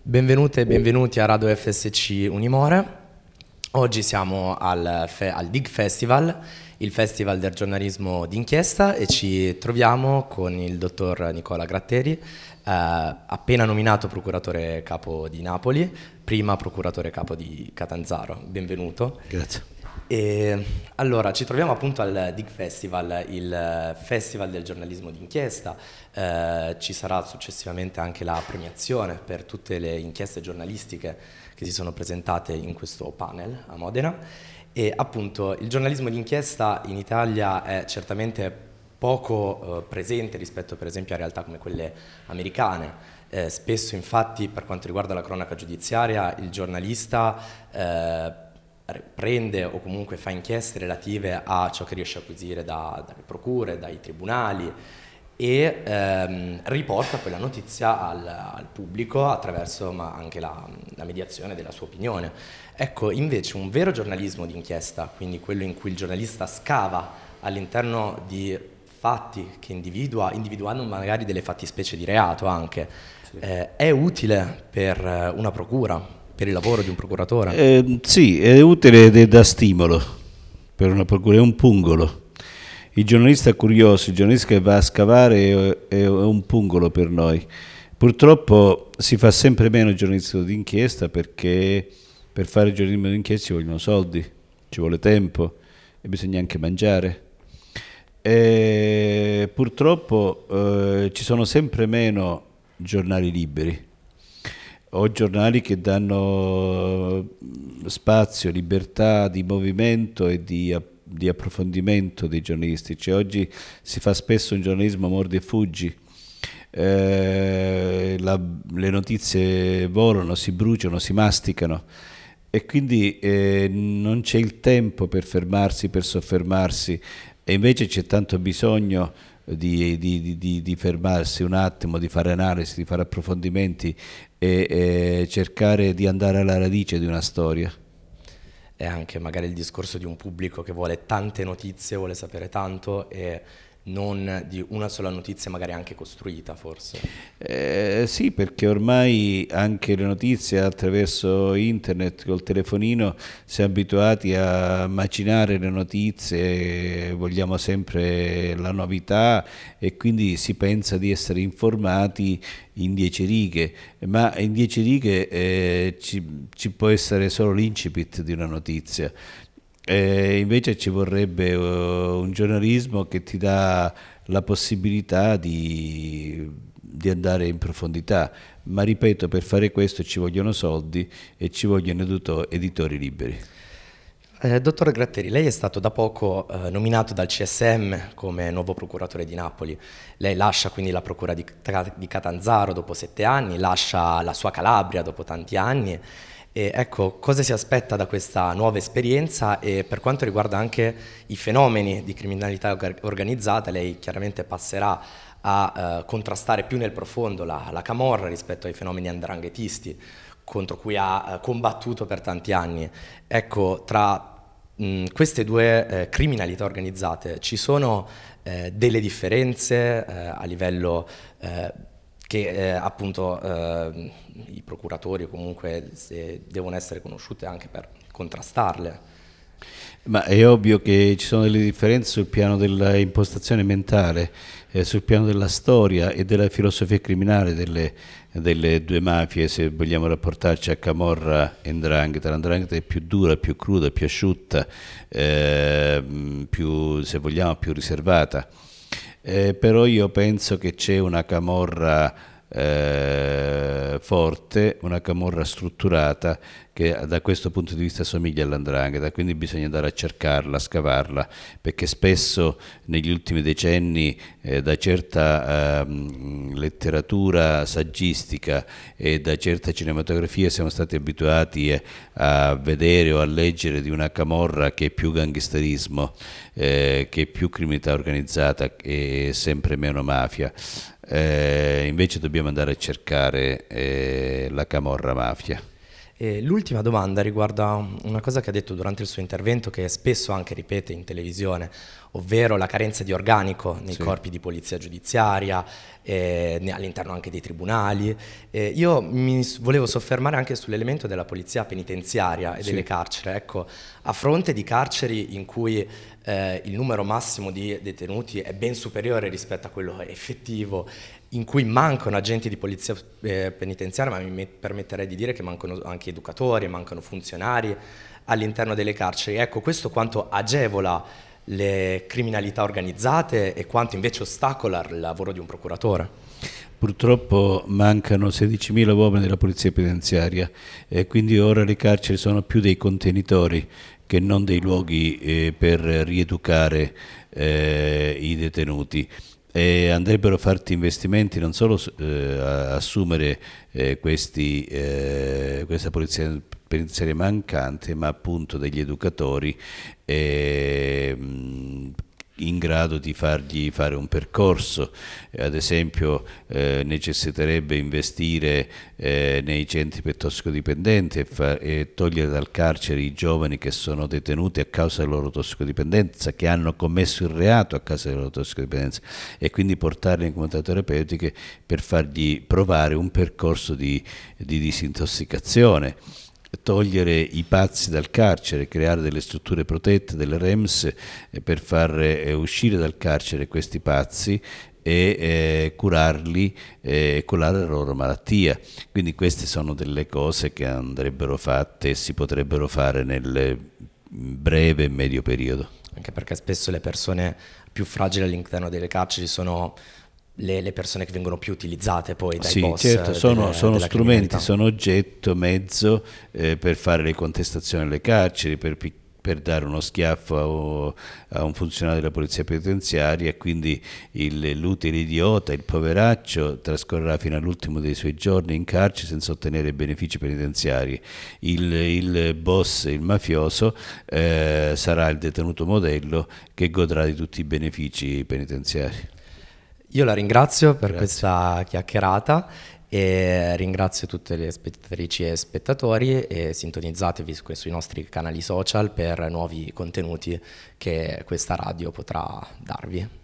Benvenute e benvenuti a Radio FSC Unimore. Oggi siamo al Dig Festival, il festival del giornalismo d'inchiesta, e ci troviamo con il dottor Nicola Gratteri, appena nominato procuratore capo di Napoli, prima procuratore capo di Catanzaro. Benvenuto. Grazie. E allora ci troviamo appunto al Dig Festival, il festival del giornalismo d'inchiesta. Ci sarà successivamente anche la premiazione per tutte le inchieste giornalistiche che si sono presentate in questo panel a Modena. E appunto il giornalismo d'inchiesta in Italia è certamente poco presente rispetto per esempio a realtà come quelle americane. Spesso infatti, per quanto riguarda la cronaca giudiziaria, il giornalista prende o comunque fa inchieste relative a ciò che riesce a acquisire dalle procure, dai tribunali, e riporta poi la notizia al pubblico attraverso anche la mediazione della sua opinione. Ecco, invece un vero giornalismo d'inchiesta, quindi quello in cui il giornalista scava all'interno di fatti che individuando magari delle fattispecie di reato anche, sì, è utile per una procura, per il lavoro di un procuratore? Sì, è utile ed è da stimolo per una procura, è un pungolo. Il giornalista curioso, il giornalista che va a scavare è un pungolo per noi. Purtroppo si fa sempre meno giornalismo d'inchiesta perché per fare giornalismo d'inchiesta ci vogliono soldi, ci vuole tempo e bisogna anche mangiare. E purtroppo ci sono sempre meno giornali liberi o giornali che danno spazio, libertà di movimento e di approfondimento dei giornalisti. Cioè, oggi si fa spesso un giornalismo mordi e fuggi, le notizie volano, si bruciano, si masticano e quindi non c'è il tempo per fermarsi, per soffermarsi, e invece c'è tanto bisogno di fermarsi un attimo, di fare analisi, di fare approfondimenti e cercare di andare alla radice di una storia. È anche magari il discorso di un pubblico che vuole tante notizie, vuole sapere tanto, e non di una sola notizia magari anche costruita, forse. Sì, perché ormai anche le notizie attraverso internet, col telefonino, siamo abituati a macinare le notizie, vogliamo sempre la novità e quindi si pensa di essere informati in 10 righe, ma in 10 righe ci può essere solo l'incipit di una notizia. Invece ci vorrebbe un giornalismo che ti dà la possibilità di andare in profondità, ma ripeto, per fare questo ci vogliono soldi e ci vogliono editori liberi. Dottor Gratteri, lei è stato da poco nominato dal CSM come nuovo procuratore di Napoli. Lei lascia quindi la procura di Catanzaro dopo 7 anni, lascia la sua Calabria dopo tanti anni. E ecco, cosa si aspetta da questa nuova esperienza? E per quanto riguarda anche i fenomeni di criminalità organizzata, lei chiaramente passerà a contrastare più nel profondo la camorra rispetto ai fenomeni 'ndranghetisti contro cui ha combattuto per tanti anni. Ecco, tra queste due criminalità organizzate ci sono delle differenze a livello che appunto i procuratori comunque devono essere conosciute anche per contrastarle? Ma è ovvio che ci sono delle differenze sul piano dell'impostazione mentale, sul piano della storia e della filosofia criminale delle due mafie, se vogliamo rapportarci a Camorra e 'Ndrangheta. L'Ndrangheta è più dura, più cruda, più asciutta, più, se vogliamo, più riservata. Però io penso che c'è una camorra forte, una camorra strutturata che da questo punto di vista somiglia all''Ndrangheta, quindi bisogna andare a cercarla, a scavarla, perché spesso negli ultimi decenni da certa letteratura saggistica e da certa cinematografia siamo stati abituati a vedere o a leggere di una camorra che è più gangsterismo, che è più criminalità organizzata e sempre meno mafia. Invece dobbiamo andare a cercare la camorra mafia. L'ultima domanda riguarda una cosa che ha detto durante il suo intervento, che spesso anche ripete in televisione, ovvero la carenza di organico nei corpi di polizia giudiziaria, all'interno anche dei tribunali. Io mi volevo soffermare anche sull'elemento della polizia penitenziaria e delle carceri. Ecco, a fronte di carceri in cui il numero massimo di detenuti è ben superiore rispetto a quello effettivo, in cui mancano agenti di polizia penitenziaria, ma mi permetterei di dire che mancano anche educatori, mancano funzionari all'interno delle carceri. Ecco, questo quanto agevola le criminalità organizzate e quanto invece ostacola il lavoro di un procuratore. Purtroppo mancano 16.000 uomini della polizia penitenziaria e quindi ora le carceri sono più dei contenitori che non dei luoghi per rieducare i detenuti. E andrebbero fatti investimenti non solo a assumere questa polizia penitenziaria mancante, ma appunto degli educatori in grado di fargli fare un percorso. Ad esempio necessiterebbe investire nei centri per tossicodipendenti e togliere dal carcere i giovani che sono detenuti a causa della loro tossicodipendenza, che hanno commesso il reato a causa della loro tossicodipendenza, e quindi portarli in comunità terapeutiche per fargli provare un percorso di disintossicazione. Togliere i pazzi dal carcere, creare delle strutture protette, delle REMS, per far uscire dal carcere questi pazzi e curarli con la loro malattia. Quindi queste sono delle cose che andrebbero fatte e si potrebbero fare nel breve e medio periodo. Anche perché spesso le persone più fragili all'interno delle carceri sono le persone che vengono più utilizzate poi dai boss. Certo, sono strumenti, sono oggetto, mezzo per fare le contestazioni alle carceri, per dare uno schiaffo a un funzionario della polizia penitenziaria, e quindi l'utile idiota, il poveraccio, trascorrerà fino all'ultimo dei suoi giorni in carcere senza ottenere benefici penitenziari. Il boss, il mafioso, sarà il detenuto modello che godrà di tutti i benefici penitenziari. Io la ringrazio per questa chiacchierata e ringrazio tutte le spettatrici e spettatori, e sintonizzatevi sui nostri canali social per nuovi contenuti che questa radio potrà darvi.